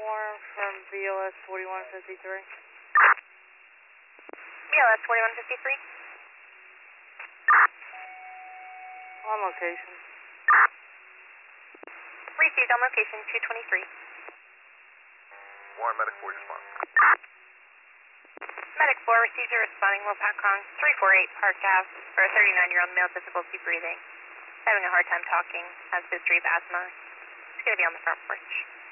Warren from BLS 4153. BLS 4153. On location. Received on location 223. Warren, Medic 4, respond. Medic 4 received a responding Wapakong 348 Park Ave for a 39-year-old male difficulty breathing. Having a hard time talking, has history of asthma. He's going to be on the front porch.